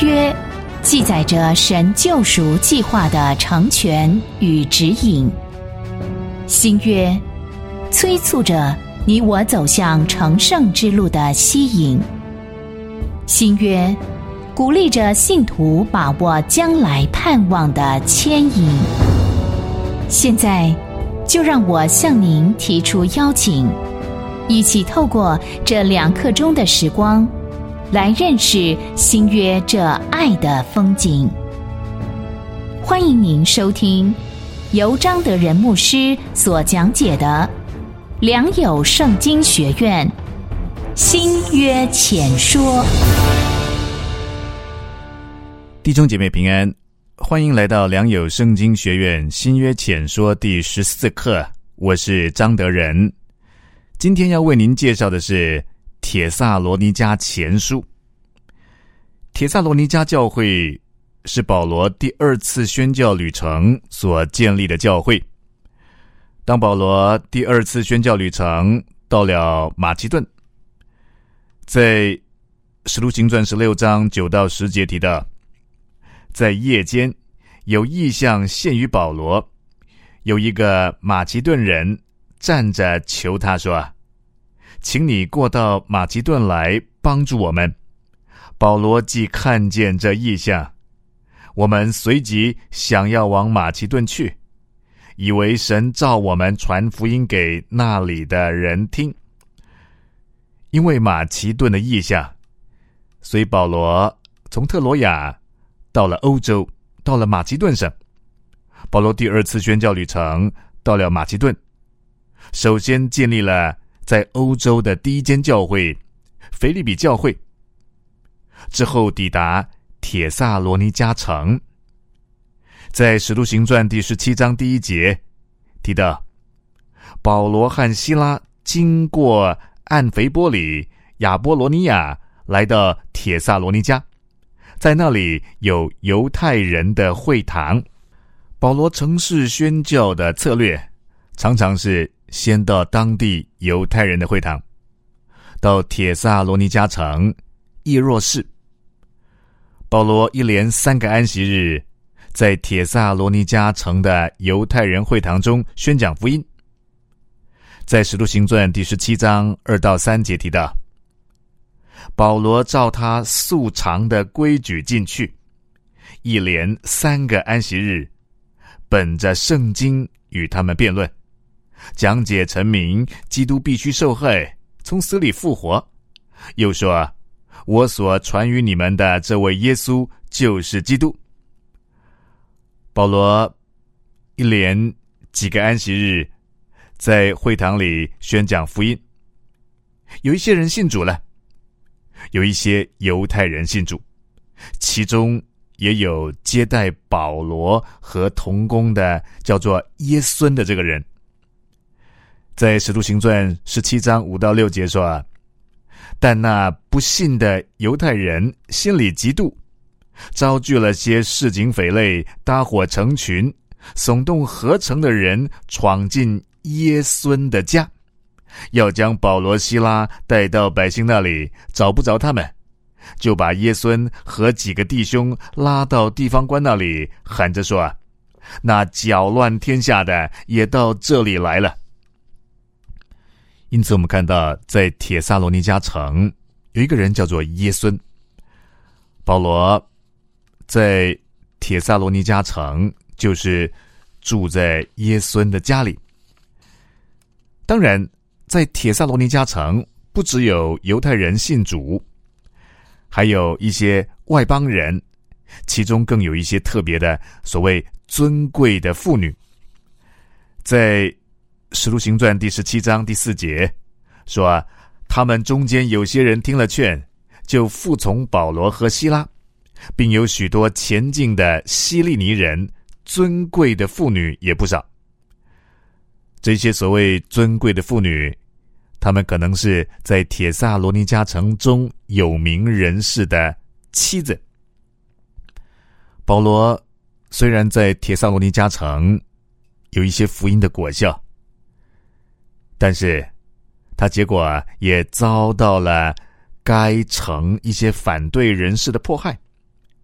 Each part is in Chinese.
约记载着神救赎计划的成全与指引，新约催促着你我走向成圣之路的吸引，新约鼓励着信徒把握将来盼望的牵引。现在就让我向您提出邀请，一起透过这2刻钟的时光来认识新约这爱的风景。欢迎您收听由张德仁牧师所讲解的良友圣经学院新约浅说。 弟兄姐妹平安，欢迎来到良友圣经学院新约浅说第14课，我是张德仁。今天要为您介绍的是帖撒罗尼迦前书。帖撒罗尼迦教会是保罗第2次宣教旅程所建立的教会。当保罗第2次宣教旅程到了马其顿，在使徒行传16章9到10节提到，在夜间有异象现于保罗，有一个马其顿人站着求他说，请你过到马其顿来帮助我们。保罗既看见这异象，我们随即想要往马其顿去，以为神召我们传福音给那里的人听。因为马其顿的异象，所以保罗从特罗亚到了欧洲，到了马其顿省。保罗第2次宣教旅程到了马其顿，首先建立了在欧洲的第一间教会腓立比教会，之后抵达帖撒罗尼迦城。在使徒行传第17章第1节提到，保罗和希拉经过暗腓波里、亚波罗尼亚，来到帖撒罗尼迦，在那里有犹太人的会堂。保罗城市宣教的策略常常是先到当地犹太人的会堂，到帖撒罗尼迦城易若市。保罗一连3个安息日在帖撒罗尼迦城的犹太人会堂中宣讲福音。在使徒行传第17章2到3节提到，保罗照他素常的规矩进去，一连3个安息日，本着圣经与他们辩论，讲解陈明基督必须受害，从死里复活。又说，我所传于你们的这位耶稣就是基督。保罗一连几个安息日在会堂里宣讲福音，有一些人信主了，有一些犹太人信主，其中也有接待保罗和同工的叫做耶孙的这个人。在使徒行传17章5到6节说，但那不信的犹太人心里嫉妒，招聚了些市井匪类，搭伙成群，耸动合城的人闯进耶孙的家，要将保罗希拉带到百姓那里，找不着他们，就把耶孙和几个弟兄拉到地方官那里，喊着说，那搅乱天下的也到这里来了。因此我们看到在帖撒罗尼迦城有一个人叫做耶孙。保罗在帖撒罗尼迦城就是住在耶孙的家里。当然在帖撒罗尼迦城不只有犹太人信主，还有一些外邦人，其中更有一些特别的所谓尊贵的妇女。在使徒行传第17章第4节说，他们中间有些人听了劝，就服从保罗和希拉，并有许多前进的希利尼人，尊贵的妇女也不少。这些所谓尊贵的妇女，她们可能是在帖撒罗尼迦城中有名人士的妻子。保罗虽然在帖撒罗尼迦城有一些福音的果效，但是他结果也遭到了该城一些反对人士的迫害。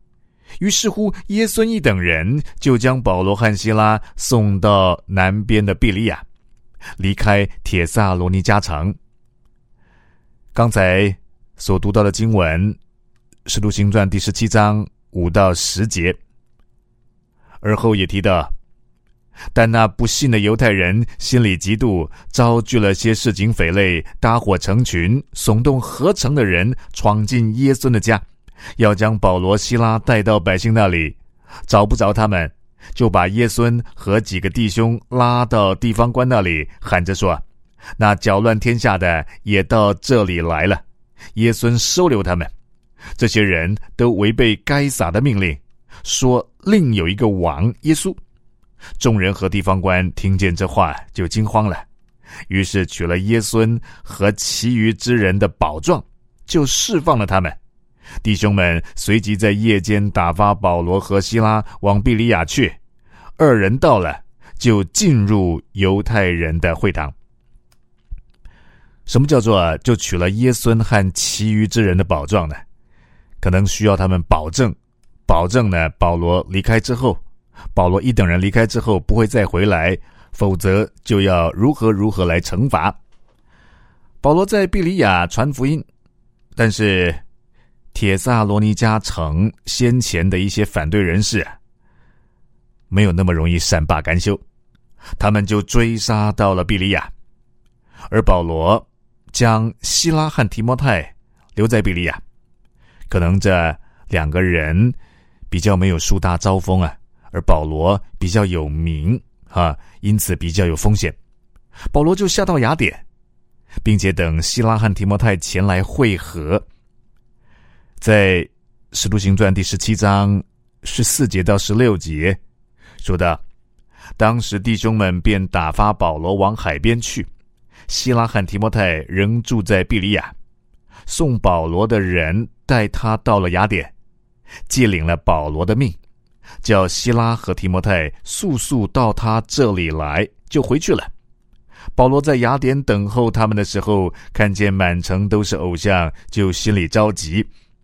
于是乎，耶孙一等人就将保罗和希拉送到南边的庇哩亚，离开帖撒罗尼迦城。刚才所读到的经文，使徒行传第17章5到10节，而后也提到，但那不信的犹太人心里嫉妒，招聚了些市井匪类，搭伙成群，耸动合城的人，闯进耶孙的家，要将保罗希拉带到百姓那里，找不着他们，就把耶孙和几个弟兄拉到地方官那里，喊着说，那搅乱天下的也到这里来了。耶孙收留他们，这些人都违背该撒的命令，说另有一个王耶稣。众人和地方官听见这话就惊慌了，于是取了耶孙和其余之人的宝状，就释放了他们。弟兄们随即在夜间打发保罗和希拉往庇哩亚去，二人到了，就进入犹太人的会堂。什么叫做就取了耶孙和其余之人的宝状呢？可能需要他们保证呢，保罗离开之后，保罗一等人离开之后不会再回来，否则就要如何来惩罚。保罗在庇哩亚传福音，但是帖撒罗尼迦城先前的一些反对人士没有那么容易善罢甘休，他们就追杀到了庇哩亚，而保罗将希拉和提摩太留在庇哩亚。可能这两个人比较没有树大招风而保罗比较有名因此比较有风险。保罗就下到雅典，并且等希拉和提摩太前来会合。在使徒行传第17章14节到16节说到，当时弟兄们便打发保罗往海边去，希拉和提摩太仍住在庇哩亚，送保罗的人带他到了雅典，借领了保罗的命，叫希拉和提摩太速到他这里来，就回去了。保罗在雅典等候他们的时候，看见满城都是偶像，就心里着急。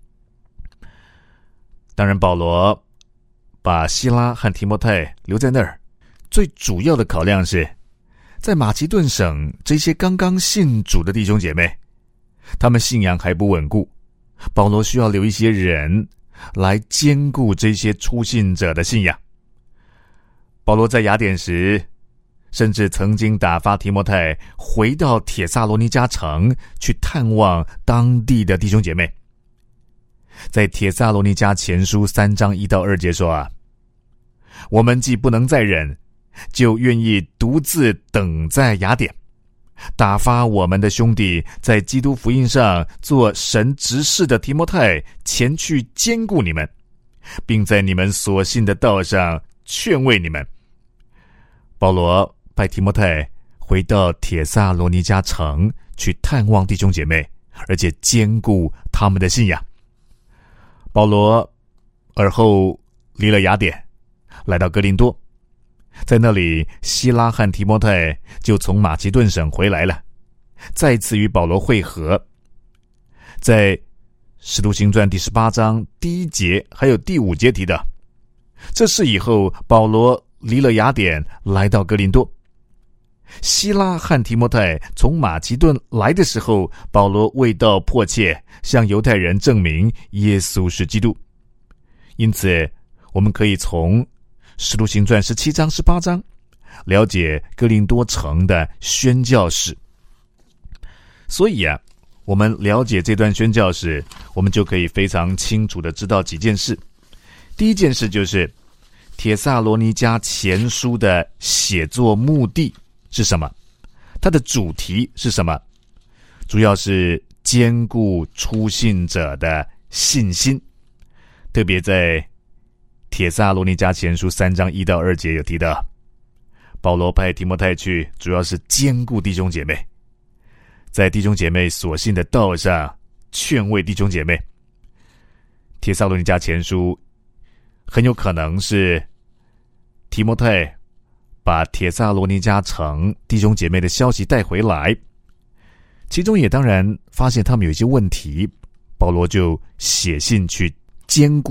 当然保罗把希拉和提摩太留在那儿，最主要的考量是在马其顿省这些刚刚信主的弟兄姐妹，他们信仰还不稳固，保罗需要留一些人来兼顾这些初信者的信仰。保罗在雅典时，甚至曾经打发提摩太回到帖撒罗尼迦城去探望当地的弟兄姐妹。在帖撒罗尼迦前书3章1到2节说我们既不能再忍，就愿意独自等在雅典，打发我们的兄弟在基督福音上做神执事的提摩太前去兼顾你们，并在你们所信的道上劝慰你们。保罗派提摩太回到帖撒罗尼迦城去探望弟兄姐妹，而且兼顾他们的信仰。保罗而后离了雅典，来到哥林多，在那里希拉和提摩太就从马其顿省回来了，再次与保罗会合。在使徒行传第18章第1节还有第5节提到，这事以后保罗离了雅典，来到哥林多。希拉和提摩太从马其顿来的时候，保罗为道迫切，向犹太人证明耶稣是基督。因此我们可以从使徒行传17章18章了解哥林多城的宣教史。所以我们了解这段宣教史，我们就可以非常清楚的知道几件事。第一件事就是帖撒罗尼迦前书的写作目的是什么，它的主题是什么，主要是兼顾初信者的信心。特别在帖撒罗尼迦前书3章1到2节有提到，保罗派提摩太去，主要是兼顾弟兄姐妹，在弟兄姐妹所信的道上劝慰弟兄姐妹。帖撒罗尼迦前书很有可能是提摩太把帖撒罗尼迦城弟兄姐妹的消息带回来，其中也当然发现他们有一些问题，保罗就写信去兼顾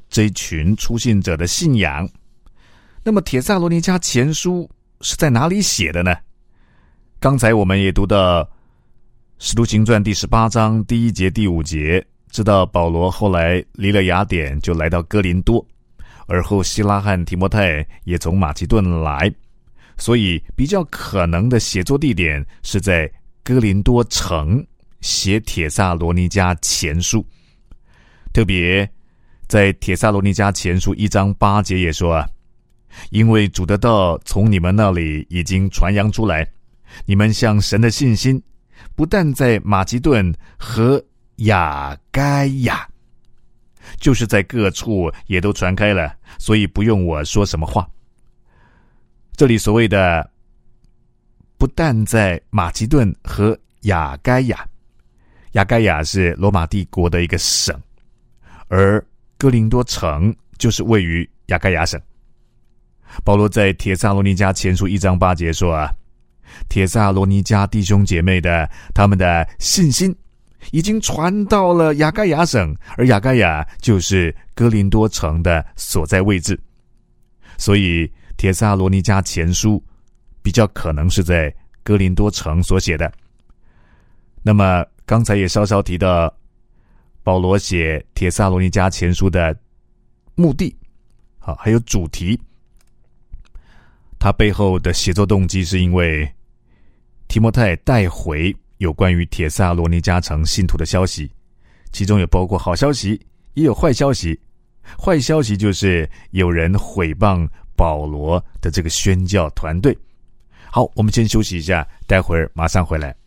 这一群初信者的信仰。那么帖撒罗尼迦前书是在哪里写的呢？刚才我们也读到使徒行传第18章第1节第5节，知道保罗后来离了雅典就来到哥林多，而后希拉和提摩太也从马其顿来，所以比较可能的写作地点是在哥林多城写帖撒罗尼迦前书。特别在帖撒罗尼迦前书1章8节也说因为主的道从你们那里已经传扬出来，你们向神的信心不但在马其顿和亚该亚，就是在各处也都传开了，所以不用我说什么话。这里所谓的不但在马其顿和亚该亚，亚该亚是罗马帝国的一个省，而哥林多城就是位于亚该亚省。保罗在帖撒罗尼迦前书1章8节说帖撒罗尼迦弟兄姐妹的他们的信心已经传到了亚该亚省，而亚该亚就是哥林多城的所在位置，所以帖撒罗尼迦前书比较可能是在哥林多城所写的。那么刚才也稍稍提到保罗写帖撒罗尼迦前书的目的还有主题，他背后的写作动机是因为提摩太带回有关于帖撒罗尼迦城信徒的消息，其中也包括好消息也有坏消息。坏消息就是有人毁谤保罗的这个宣教团队。好，我们先休息一下，待会儿马上回来。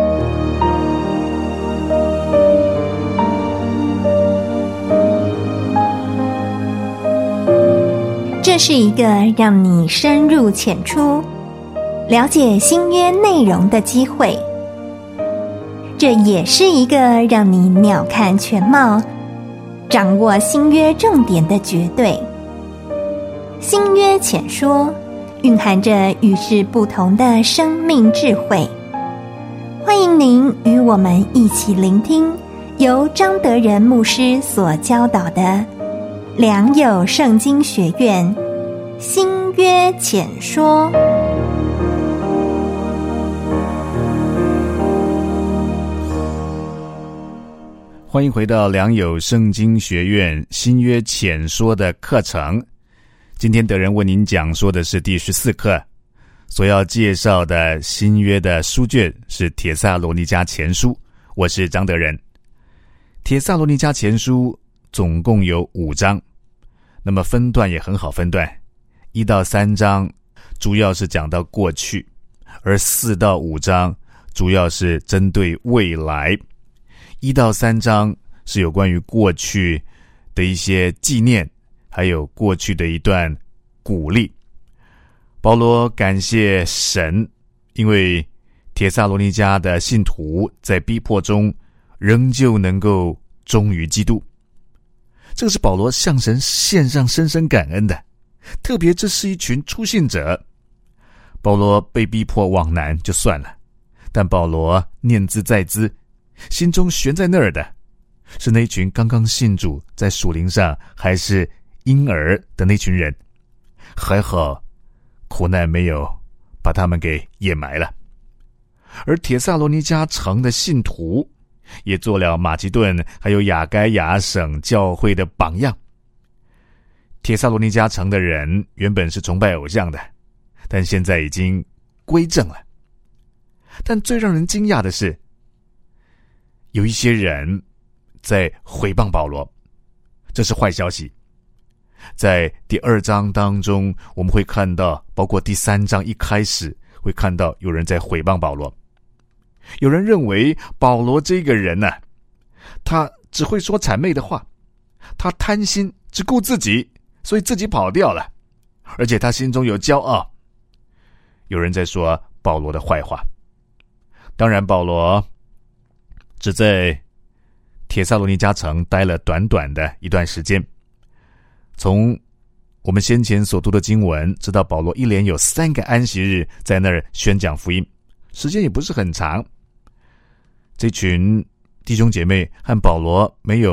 这是一个让你深入浅出了解新约内容的机会，这也是一个让你鸟瞰全貌，掌握新约重点的绝对。新约浅说蕴含着与世不同的生命智慧，欢迎您与我们一起聆听由张德仁牧师所教导的良友圣经学院新约浅说。 欢迎回到良友圣经学院新约浅说的课程。今天德仁为您讲说的是第14课，所要介绍的新约的书卷是帖撒罗尼迦前书。我是张德仁。帖撒罗尼迦前书总共有5章，那么分段也很好分段，1到3章主要是讲到过去，而4到5章主要是针对未来。1到3章是有关于过去的一些纪念，还有过去的一段鼓励。保罗感谢神，因为帖撒罗尼迦的信徒在逼迫中仍旧能够忠于基督，这个是保罗向神献上深深感恩的。特别这是一群初信者，保罗被逼迫往南就算了，但保罗念兹在兹，心中悬在那儿的是那群刚刚信主，在属灵上还是婴儿的那群人。还好苦难没有把他们给掩埋了。而帖撒罗尼迦城的信徒也做了马其顿还有亚该亚省教会的榜样。帖撒罗尼迦城的人原本是崇拜偶像的，但现在已经归正了。但最让人惊讶的是，有一些人在毁谤保罗，这是坏消息。在第2章当中，我们会看到，包括第3章一开始会看到有人在毁谤保罗。有人认为保罗这个人呢，他只会说谄媚的话，他贪心只顾自己，所以自己跑掉了，而且他心中有骄傲。有人在说保罗的坏话。当然保罗只在帖撒罗尼迦城待了短短的一段时间。从我们先前所读的经文知道，保罗一连有3个安息日在那儿宣讲福音，时间也不是很长。这群弟兄姐妹和保罗没有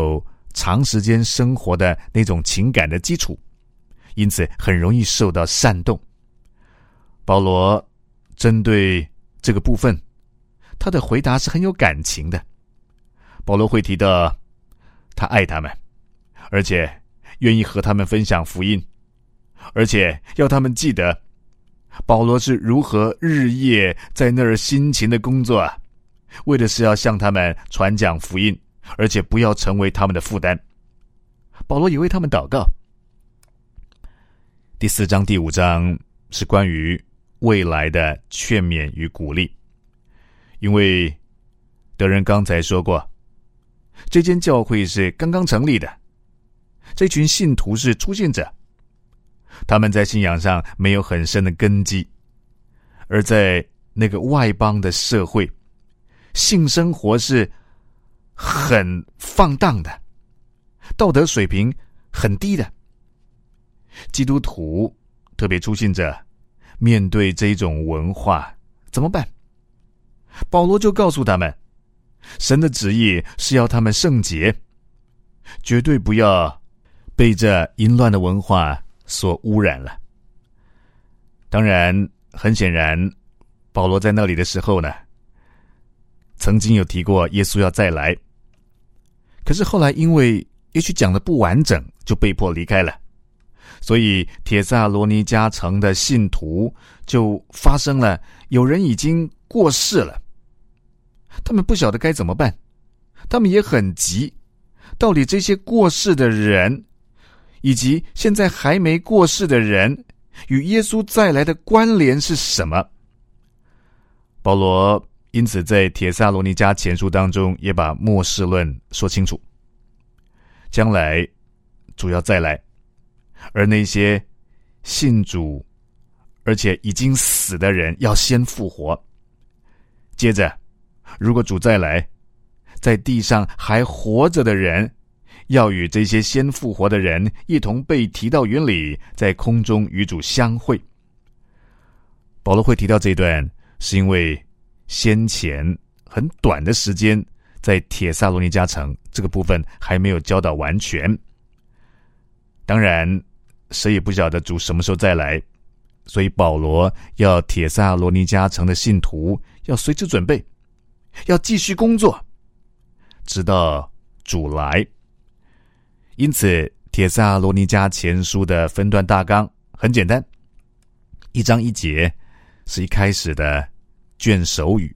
长时间生活的那种情感的基础，因此很容易受到煽动。保罗针对这个部分，他的回答是很有感情的。保罗会提到他爱他们，而且愿意和他们分享福音，而且要他们记得保罗是如何日夜在那儿辛勤的工作啊，为的是要向他们传讲福音，而且不要成为他们的负担。保罗也为他们祷告。第4章第5章是关于未来的劝勉与鼓励。因为德仁刚才说过，这间教会是刚刚成立的，这群信徒是初信者，他们在信仰上没有很深的根基，而在那个外邦的社会，性生活是很放荡的，道德水平很低的。基督徒，特别初信者，面对这种文化怎么办？保罗就告诉他们，神的旨意是要他们圣洁，绝对不要被这淫乱的文化所污染了。当然，很显然，保罗在那里的时候呢，曾经有提过耶稣要再来，可是后来因为也许讲得不完整，就被迫离开了。所以帖撒罗尼迦城的信徒就发生了有人已经过世了，他们不晓得该怎么办，他们也很急，到底这些过世的人以及现在还没过世的人与耶稣再来的关联是什么？保罗因此在帖撒罗尼迦前书当中也把末世论说清楚，将来主要再来，而那些信主而且已经死的人要先复活。接着如果主再来，在地上还活着的人要与这些先复活的人一同被提到云里，在空中与主相会。保罗会提到这一段，是因为先前很短的时间在帖撒罗尼迦城这个部分还没有教导完全。当然谁也不晓得主什么时候再来，所以保罗要帖撒罗尼迦城的信徒要随时准备，要继续工作，直到主来。因此帖撒罗尼迦前书的分段大纲很简单，1章1节是一开始的卷首语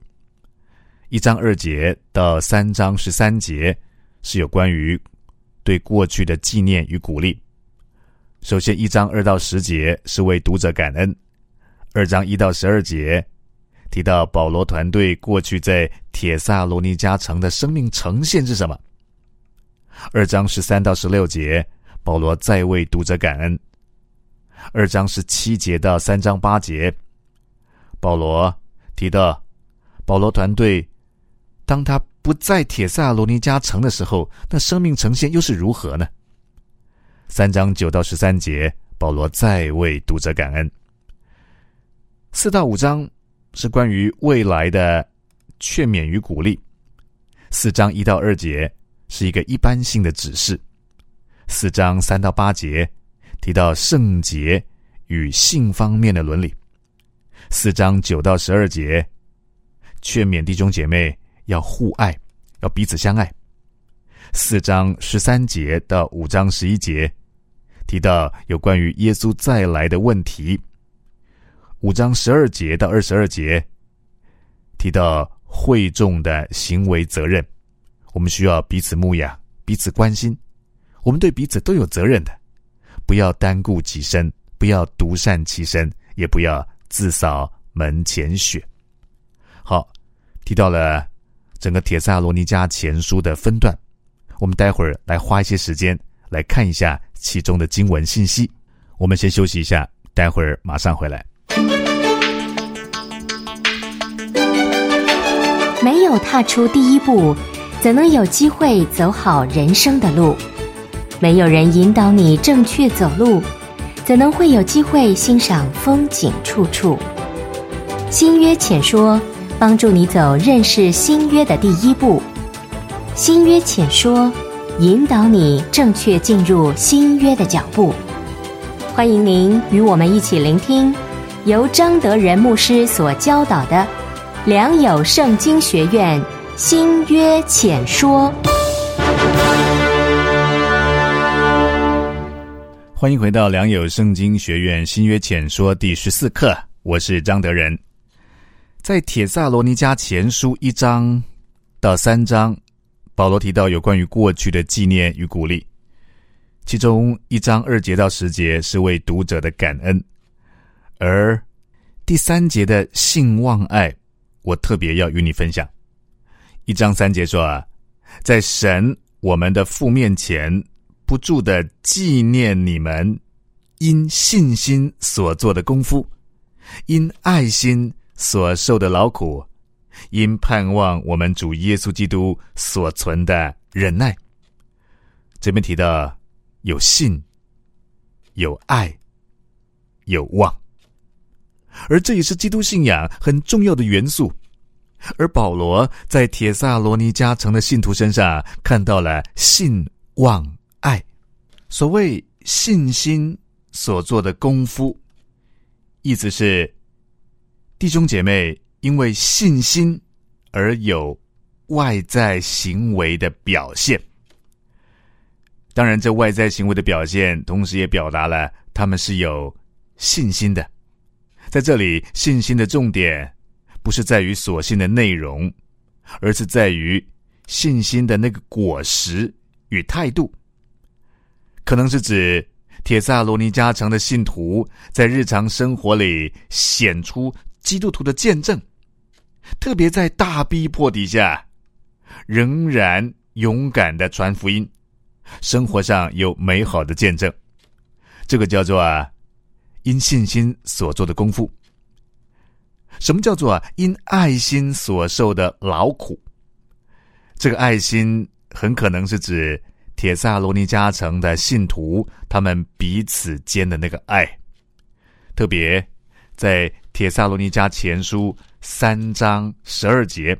，1章2节到3章13节是有关于对过去的纪念与鼓励。首先1章2到10节是为读者感恩，2章1到12节提到保罗团队过去在帖撒罗尼迦城的生命呈现是什么。2章13到16节保罗再为读者感恩。2章17节到3章8节保罗提到保罗团队当他不在帖撒罗尼迦城的时候，那生命呈现又是如何呢？3章9到13节保罗再为读者感恩。4到5章是关于未来的劝勉与鼓励。4章1到2节是一个一般性的指示。4章3到8节提到圣洁与性方面的伦理。4章9到12节劝勉弟兄姐妹要互爱，要彼此相爱。4章13节到5章11节提到有关于耶稣再来的问题。5章12节到22节提到会众的行为责任，我们需要彼此牧养，彼此关心，我们对彼此都有责任的，不要单顾己身，不要独善其身，也不要自扫门前雪。好，提到了整个帖撒罗尼迦前书的分段，我们待会儿来花一些时间来看一下其中的经文信息。我们先休息一下，待会儿马上回来。 没有踏出第一步，怎能有机会走好人生的路？没有人引导你正确走路，怎能会有机会欣赏风景处处？新约浅说，帮助你走认识新约的第一步。新约浅说， 引导你正确进入新约的脚步。欢迎您与我们一起聆听由张德仁牧师所教导的良友圣经学院新约浅说。 欢迎回到良友圣经学院新约浅说第14课，我是张德仁。在帖撒罗尼迦前书1章到3章，保罗提到有关于过去的纪念与鼓励，其中1章2节到10节是为读者的感恩，而第3节的信望爱，我特别要与你分享。1章3节说在神我们的父面前不住的纪念你们因信心所做的功夫，因爱心所受的劳苦，因盼望我们主耶稣基督所存的忍耐。这边提到有信，有爱，有望，而这也是基督信仰很重要的元素。而保罗在帖撒罗尼迦城的信徒身上看到了信望爱。所谓信心所做的功夫，意思是弟兄姐妹因为信心而有外在行为的表现。当然这外在行为的表现同时也表达了他们是有信心的。在这里信心的重点不是在于所信的内容，而是在于信心的那个果实与态度。可能是指帖撒罗尼迦城的信徒在日常生活里显出基督徒的见证，特别在大逼迫底下仍然勇敢地传福音，生活上有美好的见证。这个叫做因信心所做的功夫。什么叫做因爱心所受的劳苦？这个爱心很可能是指帖撒罗尼迦城的信徒他们彼此间的那个爱，特别在帖撒罗尼迦前书3章12节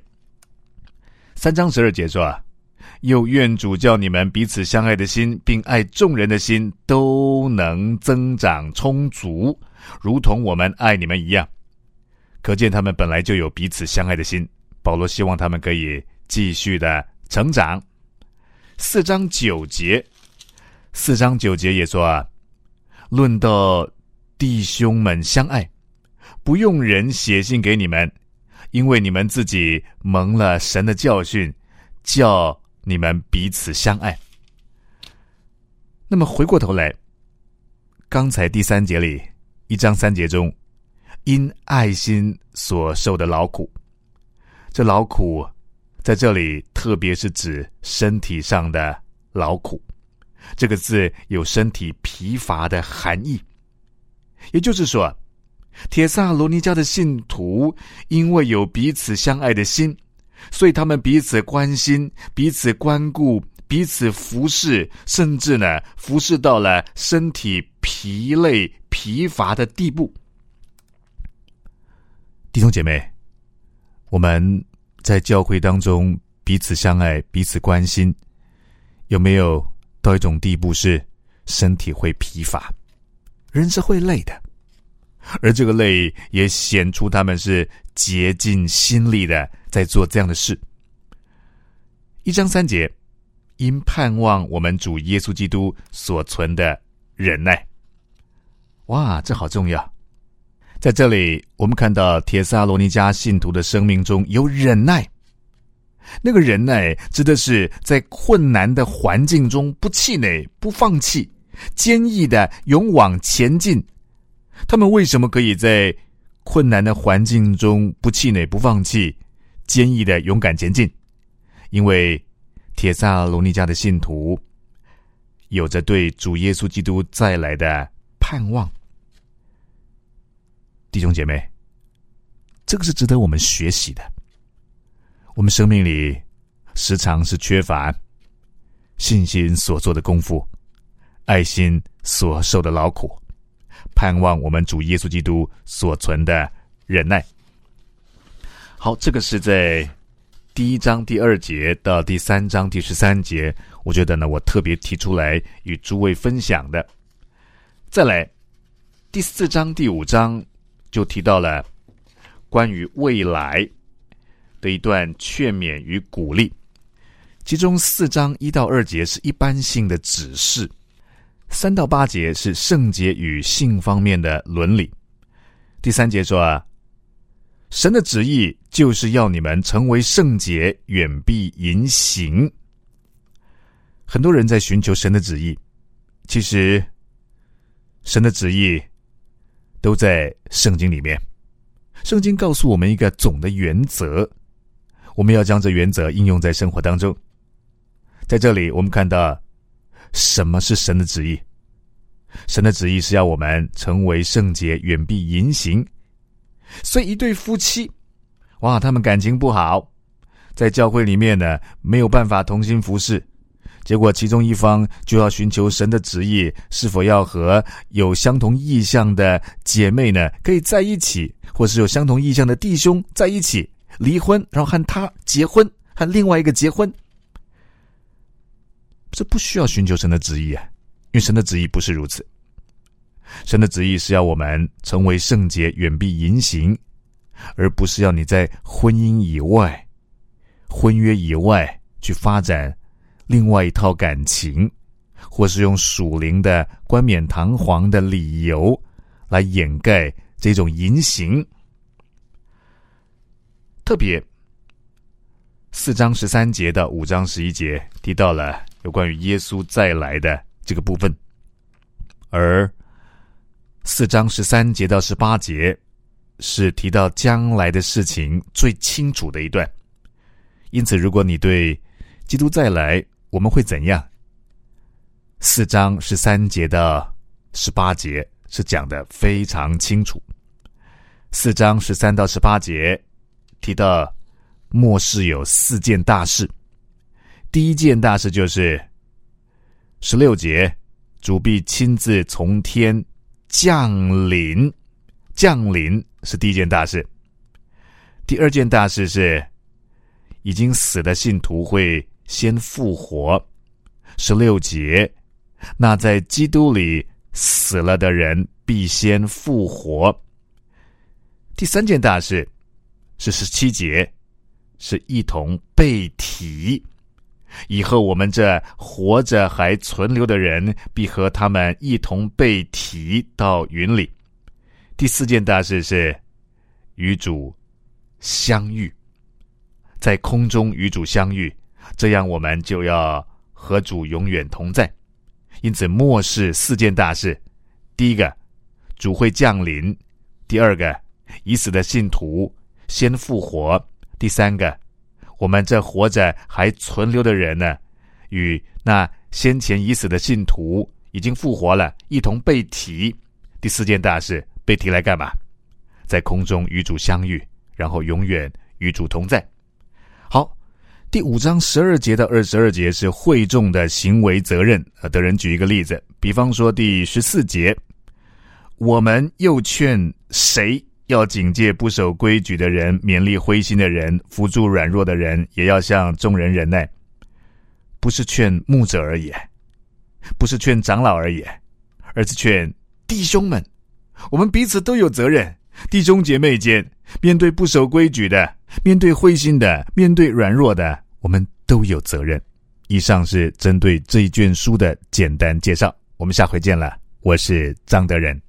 ，3章12节说又愿主叫你们彼此相爱的心，并爱众人的心都能增长充足，如同我们爱你们一样。可见他们本来就有彼此相爱的心，保罗希望他们可以继续的成长。4章9节也说论到弟兄们相爱，不用人写信给你们，因为你们自己蒙了神的教训，叫你们彼此相爱。那么回过头来，刚才第3节里1章3节中因爱心所受的劳苦，这劳苦在这里特别是指身体上的劳苦，这个字有身体疲乏的含义。也就是说，帖撒罗尼迦的信徒因为有彼此相爱的心，所以他们彼此关心，彼此关顾，彼此服侍，甚至呢服侍到了身体疲累疲乏的地步。弟兄姐妹，我们在教会当中彼此相爱，彼此关心，有没有到一种地步是身体会疲乏？人是会累的，而这个累也显出他们是竭尽心力的在做这样的事。1章3节，因盼望我们主耶稣基督所存的忍耐。哇，这好重要。在这里我们看到帖撒罗尼迦信徒的生命中有忍耐，那个忍耐指的是在困难的环境中不气馁不放弃，坚毅的勇往前进。他们为什么可以在困难的环境中不气馁不放弃，坚毅的勇敢前进？因为帖撒罗尼迦的信徒有着对主耶稣基督再来的盼望。弟兄姐妹，这个是值得我们学习的。我们生命里时常是缺乏信心所做的功夫，爱心所受的劳苦，盼望我们主耶稣基督所存的忍耐。好，这个是在第1章第2节到第3章第13节，我觉得呢，我特别提出来与诸位分享的。再来，第4章第5章就提到了关于未来的一段劝勉与鼓励，其中4章1到2节是一般性的指示，3到8节是圣洁与性方面的伦理。第3节说神的旨意就是要你们成为圣洁，远避淫行。很多人在寻求神的旨意，其实神的旨意都在圣经里面。圣经告诉我们一个总的原则，我们要将这原则应用在生活当中。在这里我们看到什么是神的旨意。神的旨意是要我们成为圣洁，远避淫行。所以一对夫妻，哇，他们感情不好，在教会里面呢没有办法同心服事，结果其中一方就要寻求神的旨意，是否要和有相同意向的姐妹呢可以在一起，或是有相同意向的弟兄在一起，离婚然后和他结婚，和另外一个结婚。这不需要寻求神的旨意啊，因为神的旨意不是如此。神的旨意是要我们成为圣洁，远避淫行，而不是要你在婚姻以外、婚约以外去发展另外一套感情，或是用属灵的冠冕堂皇的理由来掩盖这种淫行。特别4章13节到5章11节提到了有关于耶稣再来的这个部分，而4章13节到18节是提到将来的事情最清楚的一段。因此如果你对基督再来我们会怎样，4章13节到18节是讲得非常清楚。4章13到18节提到末世有4件大事。第一件大事就是16节，主必亲自从天降临，降临是第一件大事。第二件大事是已经死的信徒会先复活，16节，那在基督里死了的人必先复活。第三件大事是17节，是一同被提，以后我们这活着还存留的人必和他们一同被提到云里。第四件大事是与主相遇，在空中与主相遇，这样我们就要和主永远同在。因此末世4件大事，第一个主会降临，第二个已死的信徒先复活，第三个我们这活着还存留的人呢，与那先前已死的信徒已经复活了一同被提。第4件大事，被提来干嘛？在空中与主相遇，然后永远与主同在。好，第5章12节到22节是会众的行为责任。德仁举一个例子，比方说第14节，我们又劝谁要警戒不守规矩的人，勉励灰心的人，扶助软弱的人，也要向众人忍耐。不是劝牧者而已，不是劝长老而已，而是劝弟兄们，我们彼此都有责任。弟兄姐妹间，面对不守规矩的，面对灰心的，面对软弱的，我们都有责任。以上是针对这一卷书的简单介绍，我们下回见了，我是张德仁。